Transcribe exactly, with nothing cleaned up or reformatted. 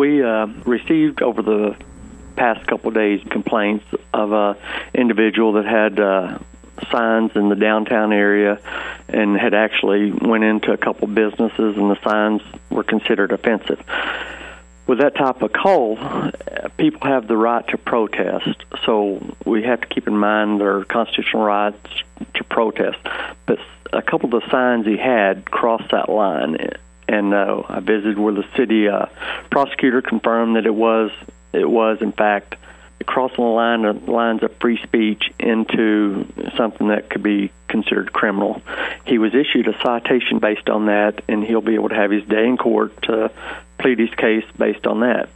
we uh, received over the past couple of days complaints of a individual that had uh, signs in the downtown area and had actually went into a couple businesses, and the signs were considered offensive. With that type of call, people have the right to protest, so we have to keep in mind their constitutional rights to protest. But a couple of the signs he had crossed that line, and uh, I visited where the city uh, prosecutor confirmed that it was, it was in fact, crossing the line of lines of free speech into something that could be considered criminal. He was issued a citation based on that, and he'll be able to have his day in court to plead his case based on that.